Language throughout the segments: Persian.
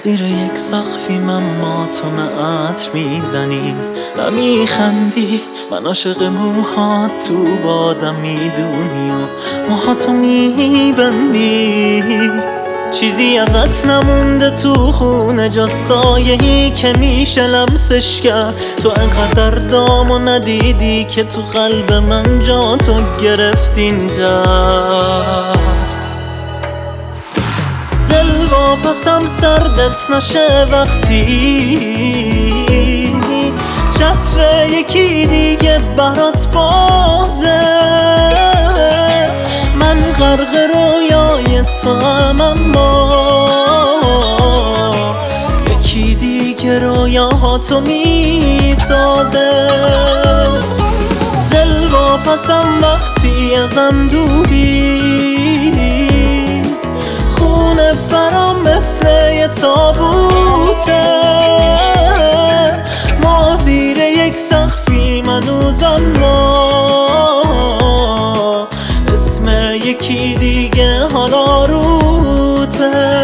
زیر یک سقفی من ماتم عطر میزنی و میخندی. من عاشق موهات تو بادم میدونی و موهاتو میبندی. چیزی ازت نمونده تو خونه جز سایه‌ای که میشه لمسش کرد. تو انقدر دامو ندیدی که تو قلب من جا تو گرفتین درد. دل واپسم سردت نشه وقتی چتر یکی دیگه برات بازه. من غرق رویای تو هم اما یکی دیگه رویاهاتو میسازه. دل واپسم وقتی ازم دوری خونه برام مثل یه تابوته. ما زیر یک سقفی منوزم ما اسم یکی دیگه حالا روته.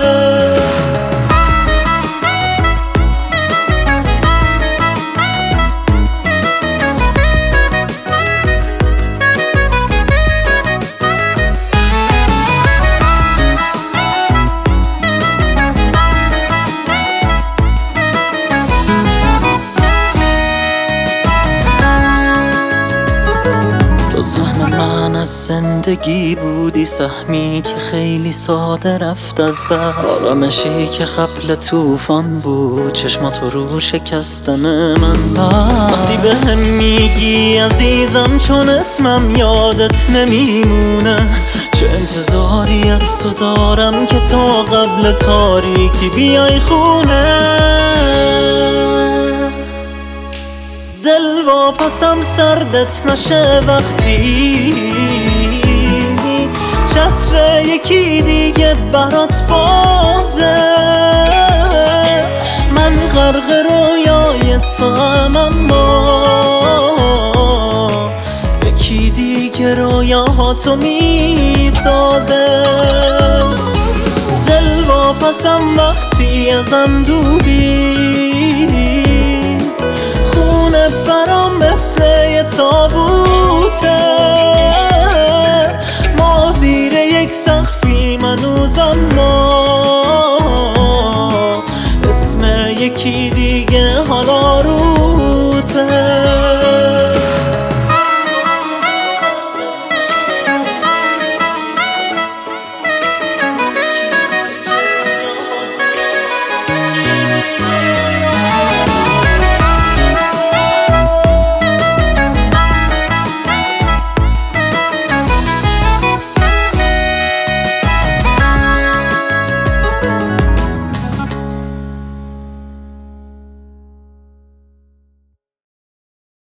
تو سهم من از زندگی بودی، سهمی که خیلی ساده رفت از دست. آرامشی که قبل طوفان بود، چشماتو رو شکستن من بست. وقتی بهم میگی عزیزم چون اسمم یادت نمیمونه، چه انتظاری از تو دارم که تا قبل تاریکی بیای خونه. دل واپسم سردت نشه وقتی چتر یکی دیگه برات بازه. من غرق رویای تو هم اما یکی دیگه رویاهاتو میسازه. دل واپسم وقتی ازم دوری برام مثل یه تابوته. ما زیر یک سقفی منوزم ما اسم یکی دیگه حالا رو